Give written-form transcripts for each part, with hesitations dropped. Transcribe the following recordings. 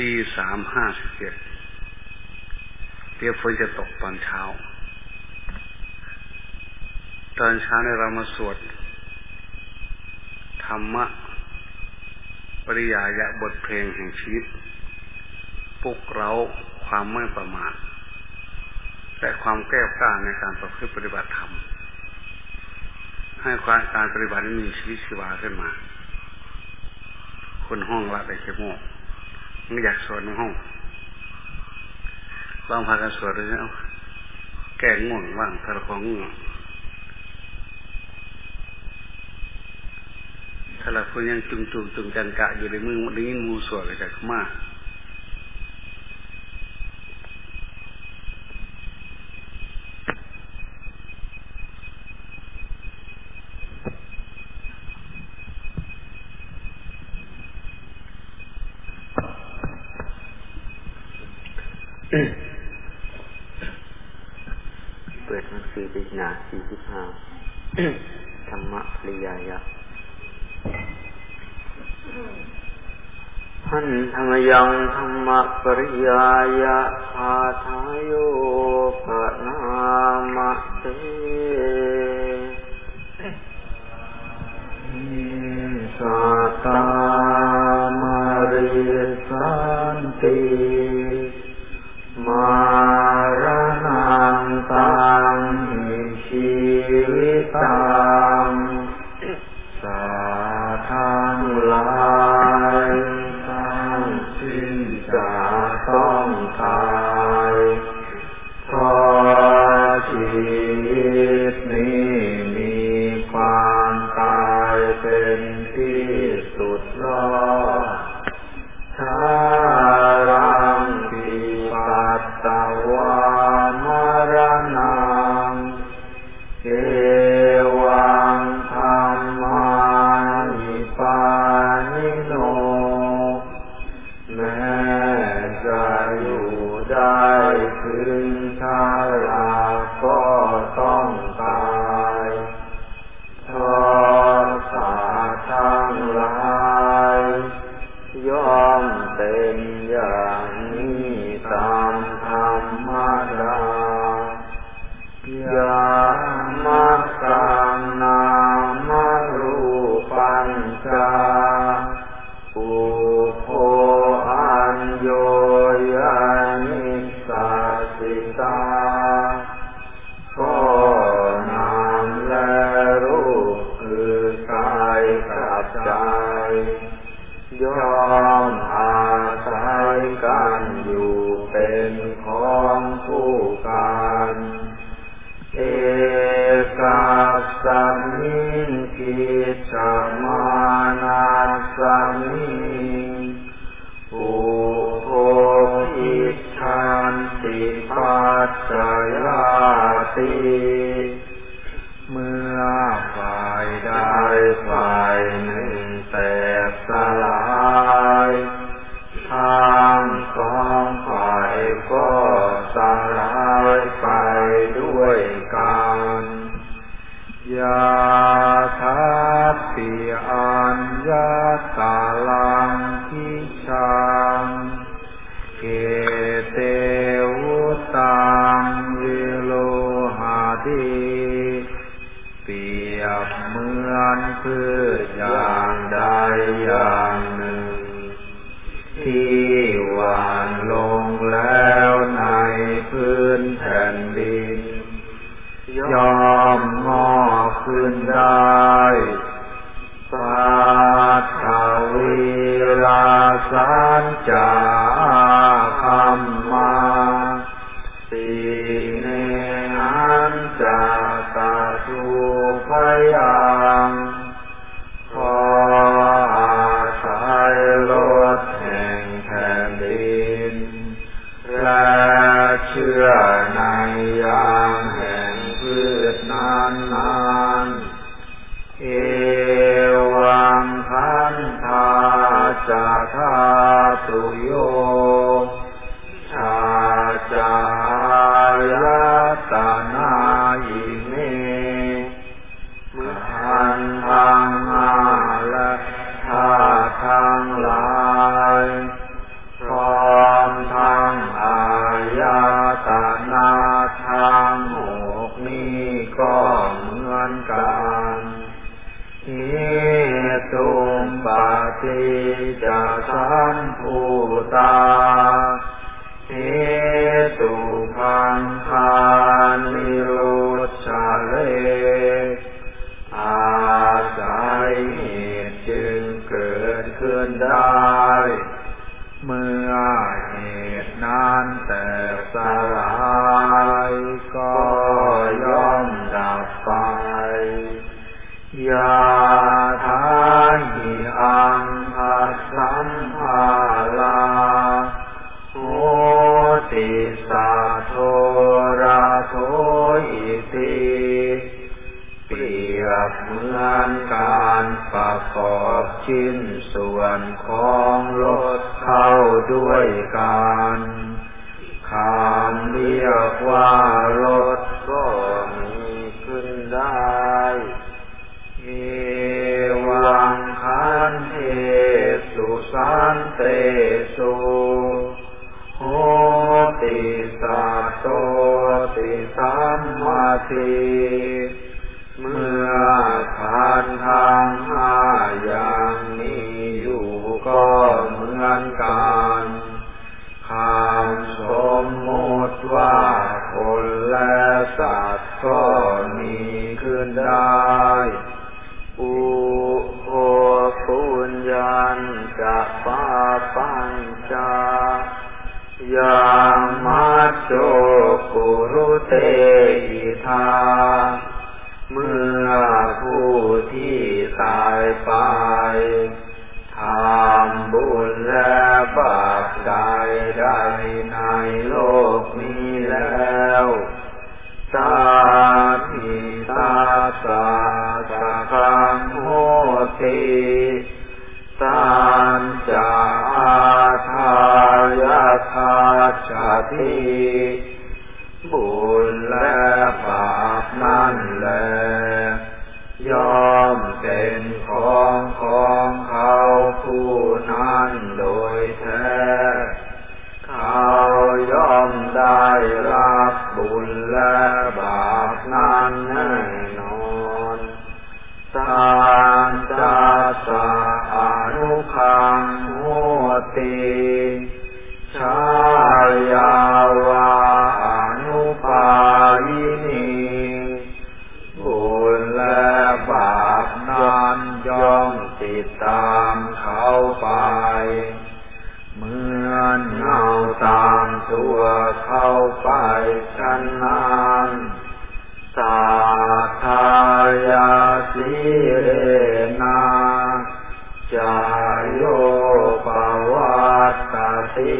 3:57เดี๋ยวฝนจะตกตอนเช้าเนี่ยเรามาสวดธรรมะปริยายะบทเพลงแห่งชีวิตปลุกเร้าความไม่ประมาทและความแก้วกล้าในการประพฤติปฏิบัติธรรมให้การปฏิบัตินี้มีชีวิตชีวาขึ้นมาคนห้องละไปเขโมกไม่อยากสวดในห้องลองพากันสวดดูนะแก้ง่วงบ้างถ้าเราของง่วงถ้าเราคนยังจุงจันกะอยู่ในมือได้ยินมูสวดก็จะเข้ามาเปิดหนังสือปริญญา45ธรรมะปริยายะหันธรรมยังธรรมะปริยายะพาทายโยปนามะเตสัตตามาริสันติมารณังตังหิชีวิตังสัทธังหลายทั้งสิ้นจะต้องตายเพราะชีวิตนี้มีความตายเป็นที่สุดรอดตวามรณังเอวังธรรมานิปานิโนแม้จะอยู่ได้ถึงชราก็ต้องตายเพราะสัตว์ทั้งหลายย่อมเป็นอย่างนี้ตามธรรมดายามะกังนามรูปัญจาอุโภอัญโยยานิสัสสิตาก็นามและรูปคือกายกับใจย่อมอาศัยกันอยู่เป็นของคู่กันเอกสัมมิกิจจมานัสสมิอุโภคิชันติปัจจยติเมื่อฝ่ายใดฝ่ายหนึ่งแตกสลายทั้งสองฝ่ายก็สลายไปด้วยกันยาทัพปิอัญญาตาลังคิชังเกเตวุตังวิโลหะติเปรียบเหมือนพืชอย่างใดอย่างหนึ่งที่หว่านลงแล้วในพื้นแผ่นดินย่อมงอกขึ้นได้ปัทถวิราสัญจาคัมมาสีเนหันจาตาสุภยังขออาศัยลดแห่งแผ่นดินและเชื่อในยามแห่งพืชนั้นเอวังพันธาจะธาตุโยชาจายตนายิเมพันธังและธาตุทั้งหลายเพราะทั้งหกนี้ก็เหมือนกันเหตุปฏิจจสัมภูตาเหตุขันธานิโรธาเลอาศัยเหตุจึงเกิดขึ้นได้เมื่อเหตุนั้นแตกสลายก็ย่อมดับไปยาทาหิอังอัสสัมภาลาโหติสัทโทราโทอิติเปรียบเหมือนการประกอบชิ้นส่วนของรถเข้าด้วยกันคำเรียกว่ารถก็มีขึ้นได้เอวังขันเทสุสันเตสุโหติสัตโตติสัมมาทิเมื่อขันธ์ทั้งห้าอย่างนี้อยู่ก็เหมือนกันคำสมมุติว่าคนและสัตว์ก็มีขึ้นได้อุโหปุญญัญจะปาปัญจายามัจโจกุรุเตหิทาเมื่อผู้ที่ตายไปทำบุญและบาปใดในโลกนี้แล้วสาธิตาสาสะคังโหติสัญจาทายาทาชาติบุญและบาปนั่นแลย่อมเป็นของเขาผู้นั้นโดยแท้เขาย่อมได้รับบุญและบาปนั้นแน่นอนสัญจาสะอนุคังโหติชายาวาอนุปายินีบุญและบาปนั้นย่อมติดตามเขาไปเหมือนเงาตามตัวเข้าไปฉันนั้นสัทธายาสิเรนะจายโยปวัตติ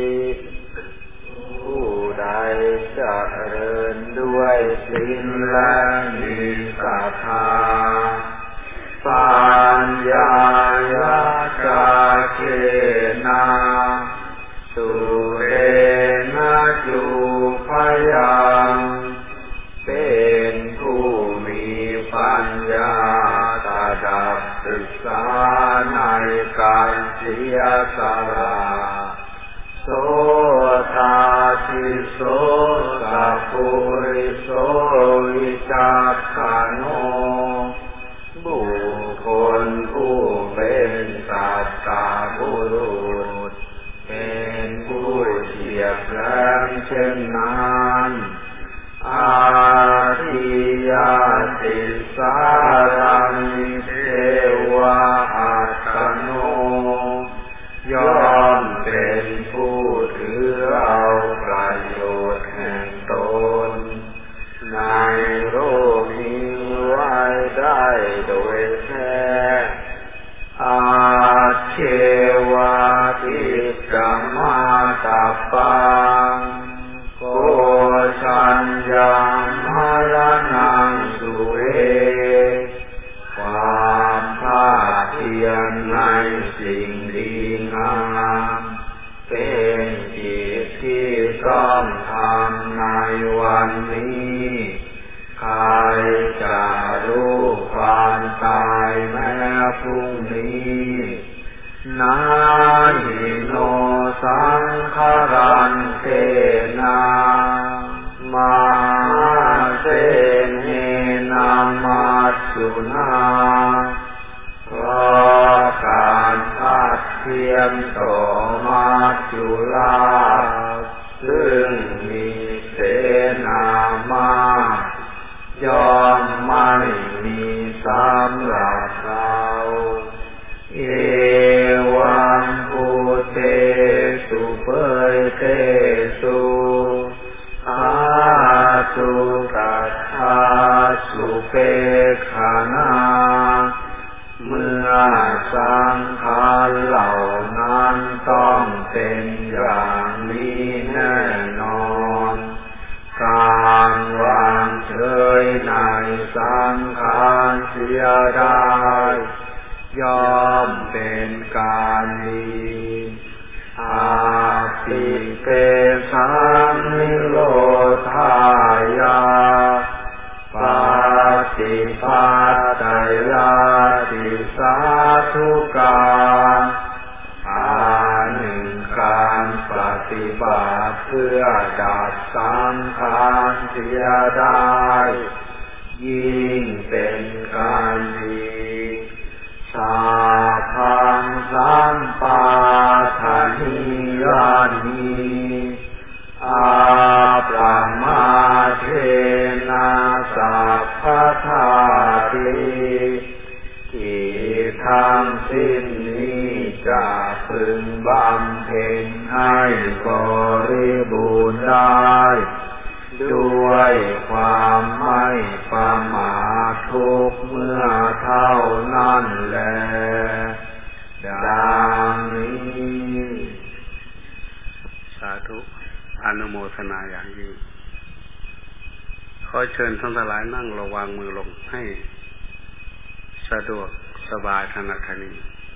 ผู้ใดเจริญด้วยศีลและมีศรัทธาปัญญายาจาเกนะสุเรนะจุพยังเป็นผู้มีปัญญาระดับศึกษาในการเสียสละโสทาทิโสสัพพุริโสวิจักขันโนบุคคลผู้เป็นสัตตบุรุษเป็นผู้เฉียบแหลมเช่นนั้นอาทิยาติสารังเทวะอัตตโนย่อมเป็นผู้ถือเอาประโยชน์แห่งตนในโลกนี้ไว้ได้โดยแท้อาเทวะทิกัมมาตาปังโกชัญญังมรณังสุเอซึ่งมีเสนามากย่อมไม่มีสำหรับเราเอวังภูเตสุเปยเตสุอาสุตัทธาสุเปกขานาเมื่อสังขารเหล่านั้นต้องเป็นอย่างนี้แน่นอนการวางเฉยในสังขารเสียได้ย่อมเป็นการดีอาปิเตสังนิโรธายาปฏิปัตตยาติสาธุกาหนึ่งการปฏิบัติเพื่อดับสังขารเสียได้ยิ่งเป็นการดีสาพังสัมปาทานิยานิอาปรามาเทนะสัพพทาติที่ทั้งสิ้นนี้จะพึงบำเพ็ญให้บริบูรณ์ได้ด้วยความไม่ประมาททุกเมื่อเท่านั้นแลดังนี้สาธุอนุโมทนาอย่างยิ่งขอเชิญท่านทั้งหลายนั่งระวางมือลงให้สะดวกสบายถนัดถนี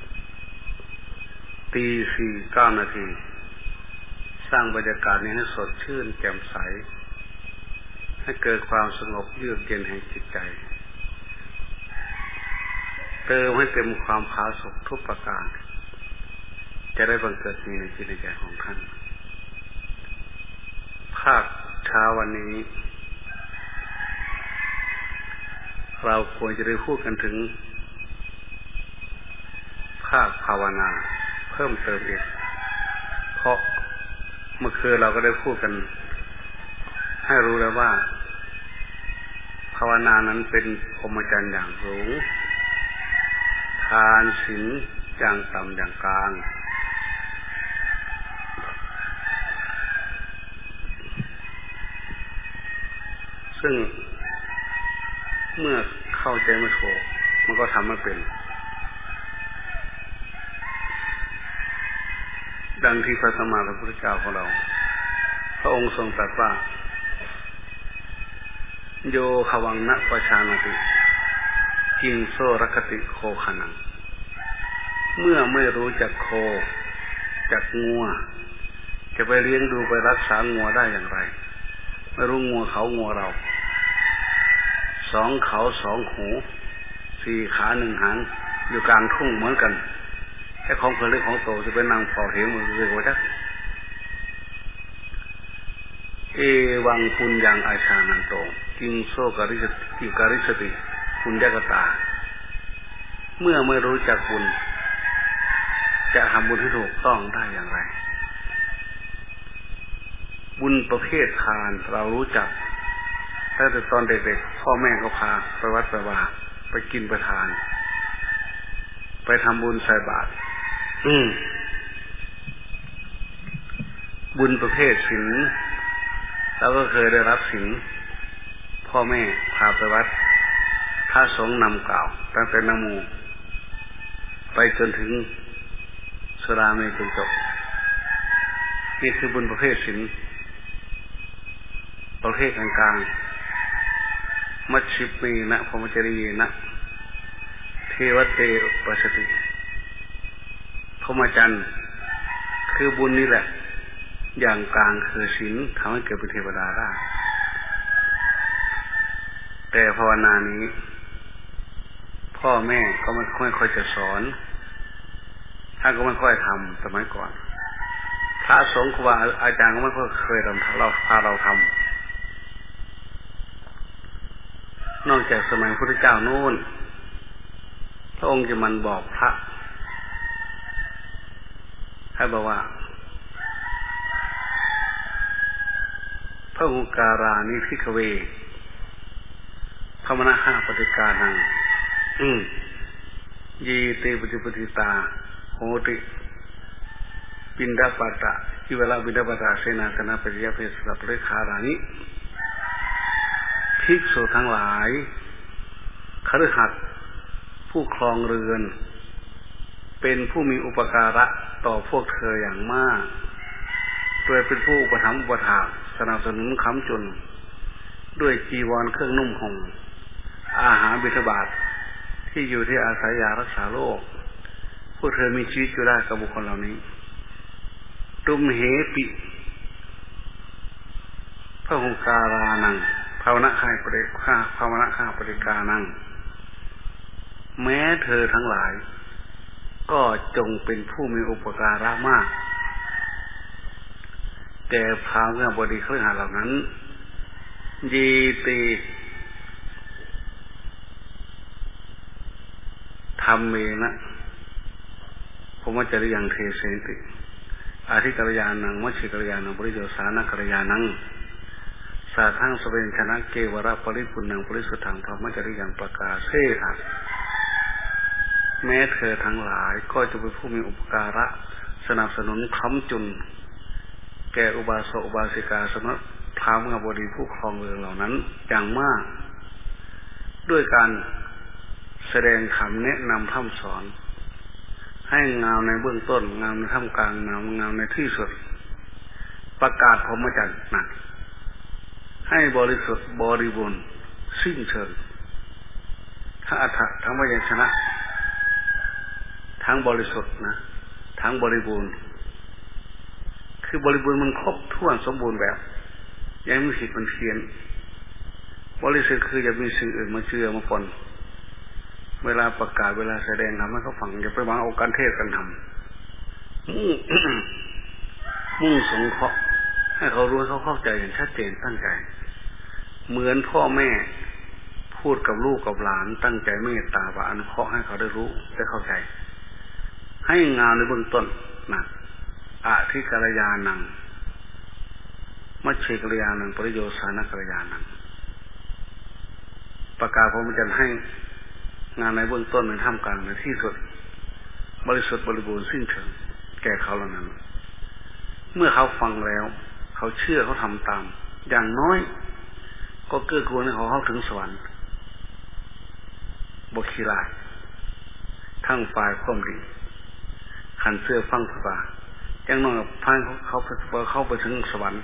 ตี 4:09 นาทีสร้างบรรยากาศนี้ให้สดชื่นแจ่มใสให้เกิดความสงบเยือกเย็นแห่งจิตใจเติมให้เต็มความผาสุกทุกประการจะได้บังเกิดมีในจิตใจของท่านภาคเช้าวันนี้เราควรจะได้พูดกันถึงภาคภาวนาเพิ่มเติมอีกเพราะเมื่อคืนเราก็ได้พูดกันให้รู้แล้วว่าภาวนานั้นเป็นพรหมจรรย์อย่างสูงทานศีลอย่างต่ำอย่างกลางซึ่งเมื่อเข้าใจไม่ถูกมันก็ทำไม่เป็นดังที่พระสัมมาสัมพุทธเจ้าของเราพระองค์ทรงตรัสว่าโยขวังนะปชานติกิงโซรคติโคขนังเมื่อไม่รู้จักโคจักงัวจะไปเลี้ยงดูไปรักษางัวได้อย่างไรไม่รู้งัวเขางัวเราสองเขาสองหูสี่ขาหนึ่งหางอยู่กลางทุ่งเหมือนกันแค่ของเพื่อนเล็กของโตจะเป็นนางเป่าเหวมือเรียกว่าจักเอวังปุญญังอาชานันโตกิงโซการิสติปุญญกตาเมื่อไม่รู้จักบุญจะทำบุญให้ถูกต้องได้อย่างไรบุญประเภททานเรารู้จักตั้งแต่ตอนเด็กๆพ่อแม่ก็พาไปวัดไปวาไปกินไปทานไปทำบุญใส่บาตรบุญประเภทศีลเราก็เคยได้รับศีลพ่อแม่พาไปวัดพระสงฆ์นำกล่าวตั้งแต่นะโมไปจนถึงสุราเมจนจบนี่คือบุญประเภทศีลประเภทกลางๆมัชฌิมีนะพรหมจริยนะเทวเตอุปสติพรหมจรรย์คือบุญนี่แหละอย่างกลางคือศีลทำให้เกิดเป็นเทวดาได้แต่ภาวนานี้พ่อแม่ก็ไม่ค่อยจะสอนท่านก็ไม่ค่อยทำสมัยก่อนพระสงฆ์ครูบาอาจารย์ก็ไม่ค่อยเคยทำเราพาเราทำนอกจากสมัยพระพุทธเจ้านู่นพระองค์จะมันบอกพระให้บอกว่าพระหุการานิพิกเวพระมนะห้าปฏิกานังเยเตปฏิปติตาโหติปินดาปตะกิเวลาปินดาปตะเสนาสนะปฏิยาเพศสัพเพคารานิภิกษุทั้งหลายคฤหัสถ์ผู้ครองเรือนเป็นผู้มีอุปการะต่อพวกเธออย่างมากโดยเป็นผู้อุปถัมภ์อุปถากสนับสนุนค้ำจุนด้วยจีวรเครื่องนุ่มห่มอาหารบิณฑบาตที่อยู่ที่อาศัยยารักษาโรคพวกเธอมีชีวิตอยู่ได้กับบุคคลเหล่านี้ตุมเหปิพระหุการานังภาวนาข้าปฏิฆาภาวนาข้าปฏิกานังแม้เธอทั้งหลายก็จงเป็นผู้มีอุปการะมากแก่พราหมณ์บดีคฤหัสถ์เหล่านั้นเยติธรรมเมนะผมว่าจะได้ยังเทเสติอาทิกัลยาณังมัชฌิกัลยาณังปริโยสานะกัลยาณังสาทังสเวญชนะเกวระปริปุณังปริสุทธังพระมัจจริยังประกาเสถะแม้เธอทั้งหลายก็จะเป็นผู้มีอุปการะสนับสนุนค้ำจุนแก่อุบาสกอุบาสิกาสำนักพราหมณ์บดีผู้ครองเรือนเหล่านั้นอย่างมากด้วยการแสดงคำแนะนำพร่ำสอนให้งามในเบื้องต้นงามในท่ามกลางงามในที่สุดประกาศพรหมจรรย์นะให้บริสุทธิ์บริบูรณ์สิ้นเชิงทั้งอัฏฐะทั้งพยัญชนะทั้งบริสุทธิ์นะทั้งบริบูรณ์คือบริบูรณ์มันครบถ้วนสมบูรณ์แบบยังไม่ผิดมันเพี้ยนบริสุทธิ์คืออย่ามีสิ่งอื่นมาเจือมาปนเวลาประกาศเวลาแสดงทำให้เขาฟังอย่าไปวางเอาการเทศกันทำมุ่งสงเคราะห์ให้เขารู้เขาเข้าใจอย่างชัดเจนตั้งใจเหมือนพ่อแม่พูดกับลูกกับหลานตั้งใจเมตตาว่าอนุเคราะห์ให้เขาได้รู้ได้เข้าใจให้งานในเบื้องต้นนะอาทิกัลยาณังมัชฌิกัลยาณังปริโยสานะกัลยาณังประกาศพรหมจรรย์ให้งานในเบื้องต้นในท่ามกลางในที่สุดบริสุทธิ์บริบูรณ์สิ้นเชิงแก่เขาเหล่านั้นเมื่อเขาฟังแล้วเขาเชื่อเขาทำตามอย่างน้อยก็เกื้อกูลให้เขาเข้าถึงสวรรค์บกขี้ลายทั้งฝ่ายความดีขันเสื้อฟังพระบาอย่างน้อยพายเขาไปถึงสวรรค์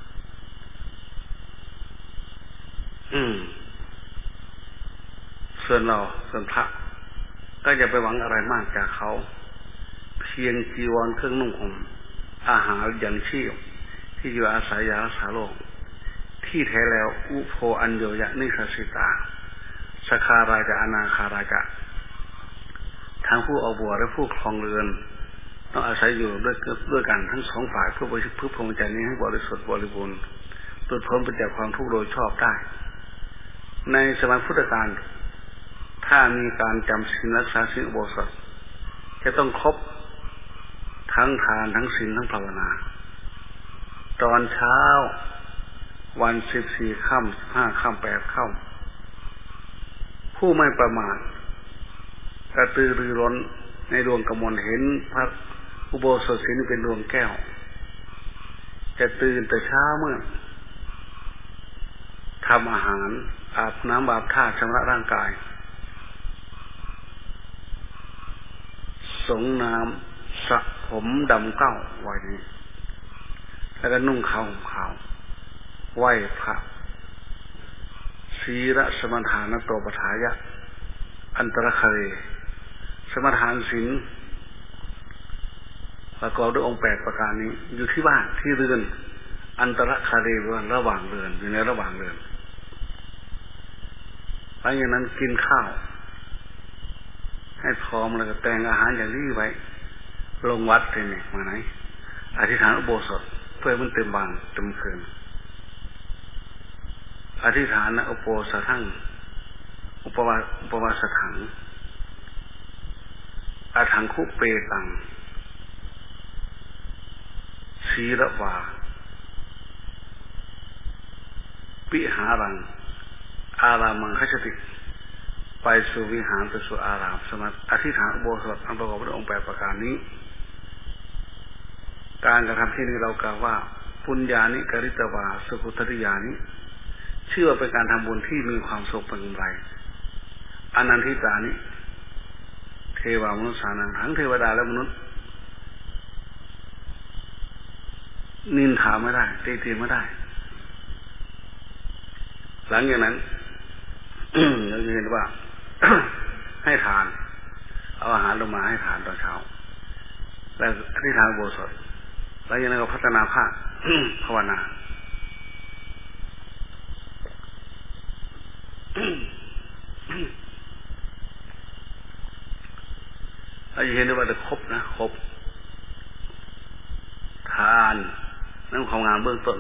ส่วนเราส่วนพระก็อย่าไปหวังอะไรมากจากเขาเพียงจีวรเครื่องนุ่งห่มอาหารอย่างชีพที่อยู่อาศัยยารักษาโรคที่แท้แล้วอุโภอัญโยยะนิสัสสิตาสคาราจะอนาคาราจะทั้งผู้เอาบัวและผู้ครองเรือนต้องอาศัยอยู่ด้วยกันทั้งสองฝ่ายเพื่อพรหมจรรย์นี้ให้บริสุทธิ์บริบูรณ์หลุดพ้นไปจากความทุกข์โดยชอบได้ในสมัยพุทธกาลถ้ามีการจำศีลรักษาศีลอุโบสถจะต้องครบทั้งทานทั้งศีลทั้งภาวนาตอนเช้าวัน14 ค่ำ15 ค่ำ8 ค่ำผู้ไม่ประมาทกระตือรือร้นในดวงกมลเห็นพระอุโบสถศีลเป็นดวงแก้วจะตื่นแต่เช้าเมื่อทำอาหารอาบน้ำอาบท่าชำระร่างกายสงน้ำสระผมดำเก้าไว้นี้แล้วก็นุ่งขาวไหว้พระศีลสมทานโตปทายะอันตรคเรสมทานศีลประกอบด้วยองค์8ประการนี้อยู่ที่บ้านที่เรือนอันตรคเรว่าระหว่างเรือนอยู่ในระหว่างเรือนหลังจากนั้นกินข้าวให้พร้อมแล้วก็แต่งอาหารอย่างนี้ไว้ลงวัดเลยเนี่ยมาไหนอธิษฐานอุโบสถเพื่อมันเต็มบานเต็มคืนอธิษฐานนะอุโปสถังอุปวาสถังอาถังคุเปตังศีลวาวิหารังอารามังคัจฉติไปสู่วิหารไปสู่อารามสมาอธิษฐานอุโบสถอันประกอบด้วยองค์8ประการนี้การกระทำที่นี้เรากล่าวว่าปุญญานิกริตวาสุขุทติยานิเชื่อเป็นการทำบุญที่มีความสุขเป็นกำไรอนันทิตานิเทวามนุษย์สานังทั้งเทวดาและมนุษย์นินทาไม่ได้ตีตีไม่ได้หลังจากนั้น เราจะเห็นว่า ให้ทานเอาอาหารลงมาให้ทานตอนเช้าแล้วอธิษฐานอุโบสถแล้วยังไงก็พัฒนาภาค ภาวนาเราจะเห็นได้ว่าจะครบนะครบทานนั่นความงามเบื้องต้น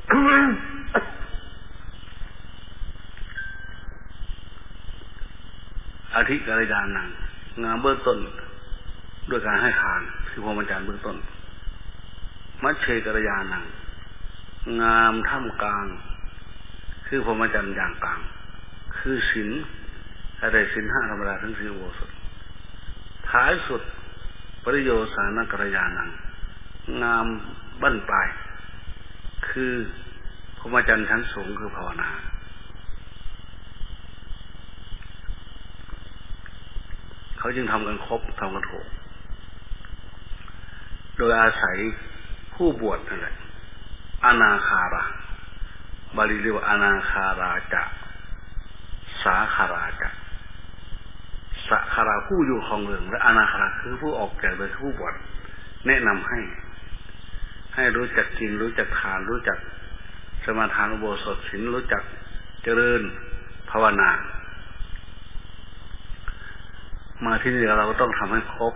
อธิกัลยาณังงามเบื้องต้นด้วยการให้ทานคือพรหมจรรย์เบื้องต้นมัชเชกัลยาณังงามท่ามกลางคือพรหมจรรย์อย่างกลางคือศีลอะไรศีล5ธรรมดาทั้งศีลอุโบสถท้ายสุดปริโยสานกัลยาณังงามบั้นปลายคือพรหมจรรย์ชั้นสูงคือภาวนาเขาจึงทำกันครบทำกันถูกโดยอาศัยผู้บวชนั่นแหละอนาคาราบาลีเรียกว่าอนาคาราจะสาคาราจะสาคาราผู้อยู่ของเรืองและอนาคาราคือผู้ออกแก่โดยผู้บวชแนะนำให้รู้จักกินรู้จักทานรู้จักสมาทานอุโบสถศีลรู้จักเจริญภาวนามาที่นี่เราก็ต้องทำให้ครบ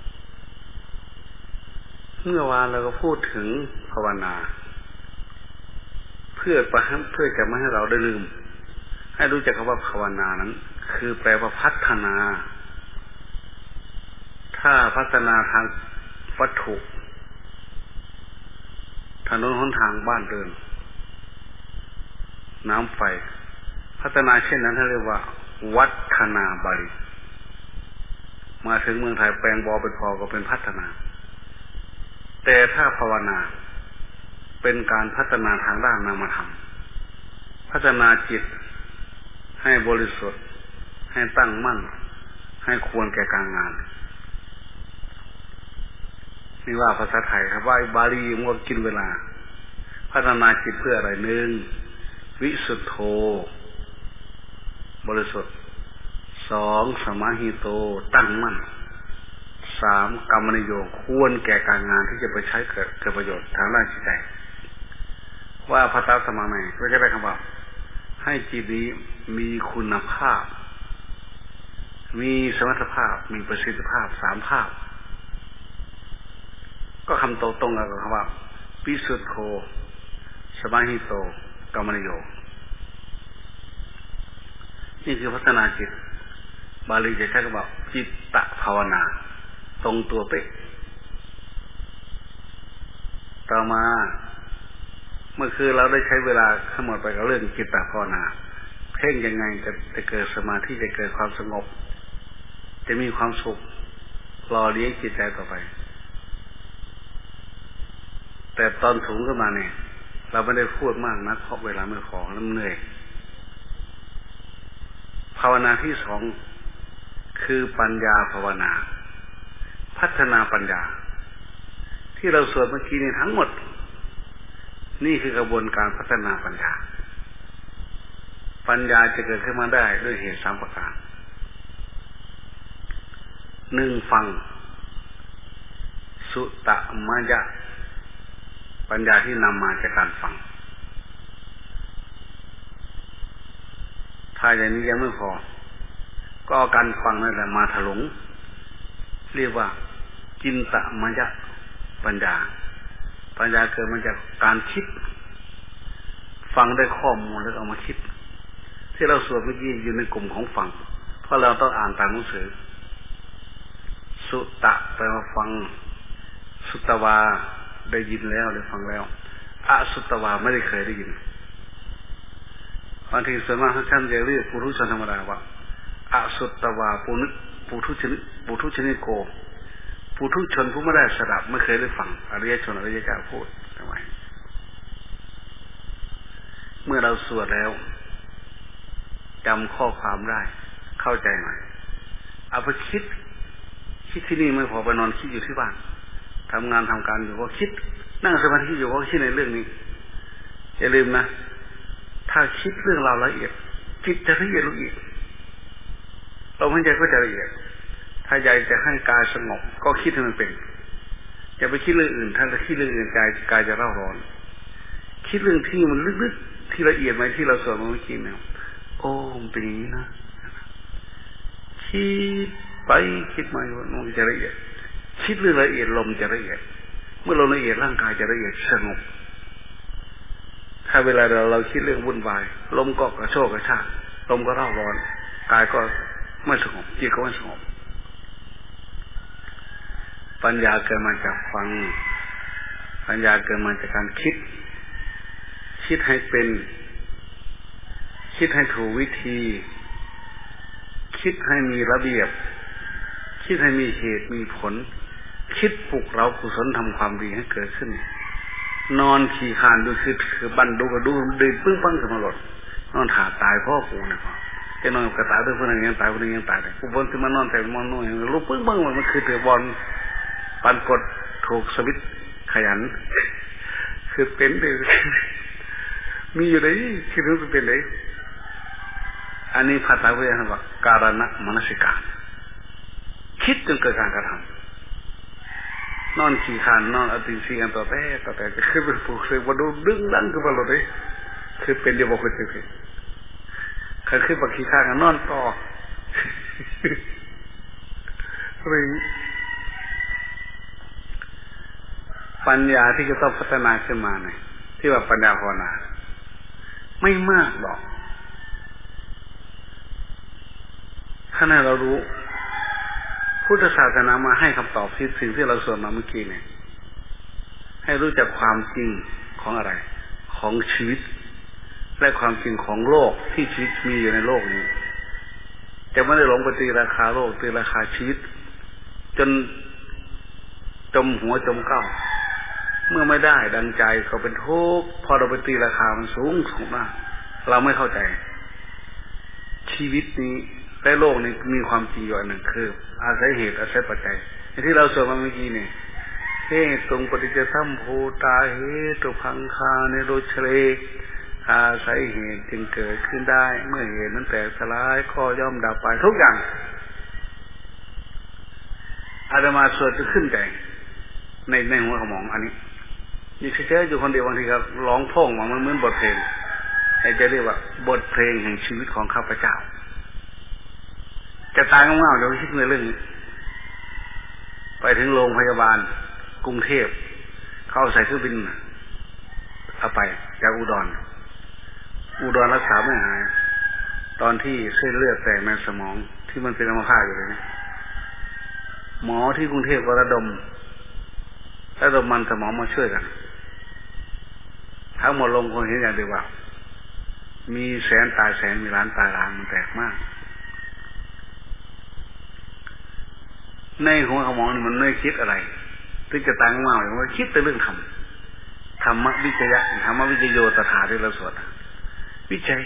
เมื่อวานเราก็พูดถึงภาวนาเพื่อจะไม่ให้เราได้ลืมให้รู้จักคำว่าภาวนานั้นคือแปลว่าพัฒนาถ้าพัฒนาทางวัตถุถนนหนทางบ้านเรือนน้ำไฟพัฒนาเช่นนั้นเขาเรียกว่าวัฒนาบาลีมาถึงเมืองไทยแปลงบอเป็นพอก็เป็นพัฒนาแต่ถ้าภาวนาเป็นการพัฒนาทางด้านนามธรรมพัฒนาจิตให้บริสุทธิ์ให้ตั้งมั่นให้ควรแก่การงานนี่ว่าภาษาไทยครับว่าบาลีมันกินเวลาพัฒนาจิตเพื่ออะไรหนึ่งวิสุทโธบริสุทธิ์2สมาหิโตตั้งมั่น3กรรมนิโยควรแก่การงานที่จะไปใช้เกิดประโยชน์ทางด้านจิตใจว่าพัฒนาสมาไหนก็จะได้คำว่าให้จิตนี้มีคุณภาพมีสมรรถภาพมีประสิทธิภาพ3ภาพก็คำตรงๆกับคำว่าวิสุทโธสมาหิโตกรรมนิโยนี่คือพัฒนาจิตบาลีจะใช้คำว่าจิตตภาวนาตรงตัวเป๊ะต่อมาเมื่อคืนเราได้ใช้เวลาทั้งหมดไปกับเรื่องจิตตภาวนาเพ่งยังไงจะเกิดสมาธิจะเกิดความสงบจะมีความสุขรอเลี้ยงจิตใจต่อไปแต่ตอนสูงขึ้นมาเนี่ยเราไม่ได้พูดมากนักเพราะเวลาไม่พอแล้วเหนื่อยภาวนาที่2คือปัญญาภาวนาพัฒนาปัญญาที่เราสวดเมื่อกี้นี้ทั้งหมดนี่คือกระบวนการพัฒนาปัญญาปัญญาจะเกิดขึ้นมาได้ด้วยเหตุ3ประการ1ฟังสุตตมยะปัญญาที่นำมาจากการฟังถ้าอย่างนี้ยังไม่พอก็เอาการฟังนั่นแหละมาถลุงเรียกว่าจินตมยะปัญญาเกิดมาจากการคิดฟังได้ข้อมูลแล้วเอามาคิดที่เราสวดเมื่อกี้อยู่ในกลุ่มของฟังเพราะเราต้องอ่านตามหนังสือสุตตะแปลว่าฟังสุตตวาได้ยินแล้วได้ฟังแล้วอสุตตวาไม่ได้เคยได้ยินบางทีส่วนมากท่านจะเรียกปุถุชนธรรมดาว่าอสุตตวาปุถุชนิโกปุถุชนผู้ไม่ได้สดับไม่เคยได้ฟังอริยชนอริยเจ้าพูดทำไมเมื่อเราสวดแล้วจำข้อความได้เข้าใจหน่อยเอาไปคิดที่นี่ไม่พอไปนอนคิดอยู่ที่บ้านทำงานทำการอยู่ก็คิดนั่งสมาธิอยู่ก็คิดในเรื่องนี้อย่าลืมนะถ้าคิดเรื่องราวละเอียดจิตจะละเอียดลมหายใจก็จะละเอียดถ้าใจจะให้กายสงบก็คิดให้มันเป็นอย่าไปคิดเรื่องอื่นถ้าจะคิดเรื่องอื่นกายจะเร่าร้อนคิดเรื่องที่มันลึกๆที่ละเอียดไหมที่เราสวดเมื่อกี้เนี่ยโอ้มันเป็นอย่างนี้นะคิดไปคิดมามันจะละเอียดคิดเรื่องละเอียดลมจะละเอียดเมื่อลมละเอียดร่างกายจะละเอียดสงบถ้าเวลาเราคิดเรื่องวุ่นวายลมก็กระโชกกระชากลมก็เร่าร้อนกายก็ไม่สงบจิตก็ไม่สงบปัญญาเกิดมาจากฟังปัญญาเกิดมาจากการคิดให้เป็นคิดให้ถูกวิธีคิดให้มีระเบียบคิดให้มีเหตุมีผลคิดปลุกเรากุศลทำความดีให้เกิดขึ้นนอนขี่คานดูคือบันดูก็ดูดื่นปึ้งปังขึ้นมาหลดนอนถาตายพ่อกูเนี่ยพ่อจะนอนกระตายด้วยเพื่อนยังตายเพื่อนยังตายเลยกูบนที่มานอนแต่มอนนู่นรู้ปึ้งปังมันคือเถื่อบอลปันกดถูกสวิตขยันคือเป็นเลยมีอยู่เลยคิดว่าเป็นเลยอันนี้ภาษาวิทยาศาสตร์การณมนสิการคิดจนเกิดการกระทำนอนขี่คานนอนอติสีกันต่อแต่จะขึ้นไปปลูกเสกมาดูดึงดังขึ้นมาเลยคือเป็นเดียวกับคนเดียวกันใครขึ้นไปขี่คานกันนอนต่อหรือปัญญาที่จะต้องพัฒนาขึ้นมาเนี่ยที่ว่าปัญญาภาวนาไม่มากหรอกถ้าเรารู้พุทธศาสนามาให้คำตอบที่สิ่งที่เราสวดมาเมื่อกี้เนี่ยให้รู้จักความจริงของอะไรของชีวิตและความจริงของโลกที่ชีวิตมีอยู่ในโลกนี้จะไม่ได้หลงไปตีราคาโลกตีราคาชีวิตจนจมหัวจมเก้าเมื่อไม่ได้ดังใจก็เป็นทุกข์พอเราไปตีราคามันสูงมากเราไม่เข้าใจชีวิตนี้และโลกนี้มีความจริงอยู่อันหนึ่งคืออาศัยเหตุอาศัยปัจจัยที่เราสวดมาเมื่อกี้เนี่ยเหตุตรงปฏิจจสัมโพธาเหตุพังคาในโรชเลอาศัยเหตุจึงเกิดขึ้นได้เมื่อเหตุนั้นแตกสลายข้อย่อมดับไปทุกอย่างอาตมาสวดจะขึ้นใจในหัวสมองอันนี้ยิ่งเฉยๆอยู่คนเดียวบางทีก็ร้องพ่งว่ามันเหมือนบทเพลงจะเรียกว่าบทเพลงแห่งชีวิตของข้าพเจ้าจะตายง่ายๆเดี๋ยวคิดในเรื่องนี้ไปถึงโรงพยาบาลกรุงเทพเขาใส่เครื่องบินเอาไปจากอุดรรักษาไม่หายตอนที่เส้นเลือดแตกในสมองที่มันเป็นอัมพาตอยู่เลยนะหมอที่กรุงเทพก็ระดมมันสมองมาช่วยกันทั้งหมดลงคนเห็นอย่างเดียวว่ามีแสนตายแสนมีล้านตายล้านมันแตกมากในหัวสมองนี่มันไม่คิดอะไรที่จะตั้งมาอย่างว่าคิดแต่เรื่องธรรมวิจยะธรรมวิจโยตถาที่เราสวดวิจัย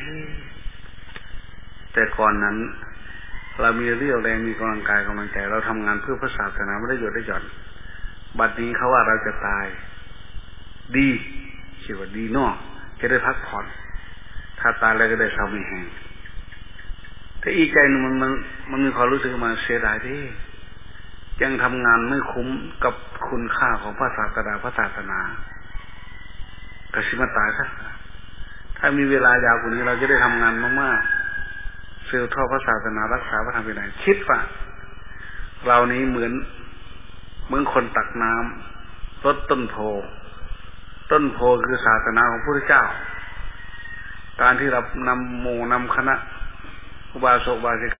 แต่ก่อนนั้นเรามีเรี่ยวแรงมีกำลังกายกำลังใจเราทำงานเพื่อพระศาสนาไม่ได้หยุดได้หย่อนบัดนี้เขาว่าเราจะตายดีคิดว่าดีเนาะจะได้พักผ่อนถ้าตายแล้วก็ได้เศร้าไม่แห้งแต่อีกใจนึงมันมีความรู้สึกมาเสียดายที่ยังทำงานไม่คุ้มกับคุณค่าของพระศาสนาก็ชิมาตายซะถ้ามีเวลายาวกว่านี้เราจะได้ทำงานมากๆสืบทอดพระศาสนารักษาพระธรรมวินัยคิดว่าเรานี้เหมือนคนตักน้ำรดต้นโพคือศาสนาของพระพุทธเจ้าการที่เรานำหมู่นำคณะอุบาสกอุบาสิกา